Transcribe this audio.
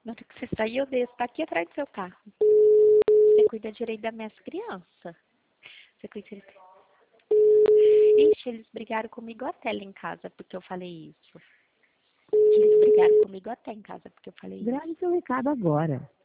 Na hora que você sair, eu desço. Tá aqui atrás do seu carro. Você cuida direito das minhas crianças. Você cuida direito. Ixi, eles brigaram comigo até lá em casa, porque eu falei isso. Eles brigaram comigo até em casa, porque eu falei isso. Grave seu recado agora.